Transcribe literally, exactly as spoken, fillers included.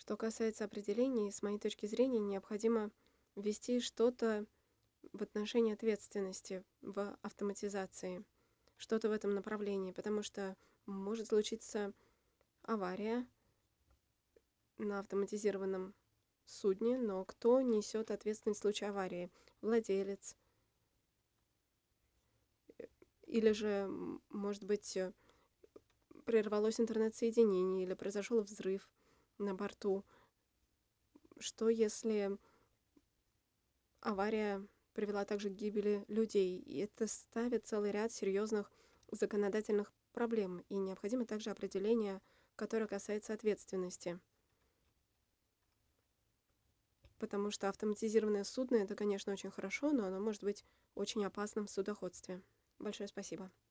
Что касается определений, с моей точки зрения, необходимо ввести что-то в отношении ответственности в автоматизации, что-то в этом направлении, потому что может случиться авария на автоматизированном судне, но кто несет ответственность в случае аварии? Владелец. Или же, м, может быть, э, прервалось интернет-соединение или произошел взрыв на борту. Что если авария привела также к гибели людей? И это ставит целый ряд серьезных законодательных проблем. И необходимо также определение, которое касается ответственности. Потому что автоматизированное судно — это, конечно, очень хорошо, но оно может быть очень опасным в судоходстве. Большое спасибо.